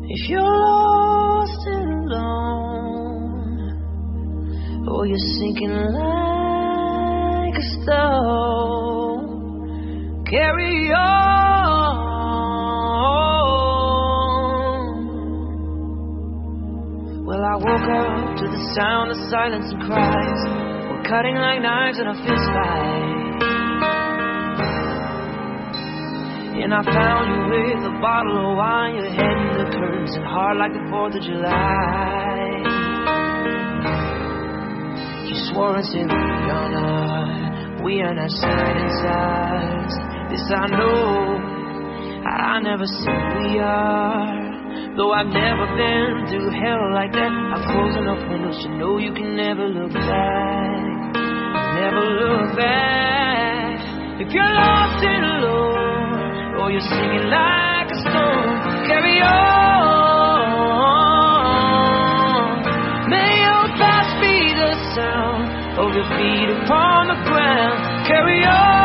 If you're lost and alone, or you're sinking like a stone, carry on. Well, I woke up to the sound of silence and cries. We're cutting like knives in a fist fight. And I found you with a bottle of wine, your head in the curtains and heart like the 4th of July. You swore until we're not, we are not shining stars. This I know, I never said we are. Though I've never been through hell like that, I've closed enough windows to know you can never look back. Never look back. If you're lost and alone, or you're singing like a stone, carry on. May your thoughts be the sound of your feet upon the ground. Carry on.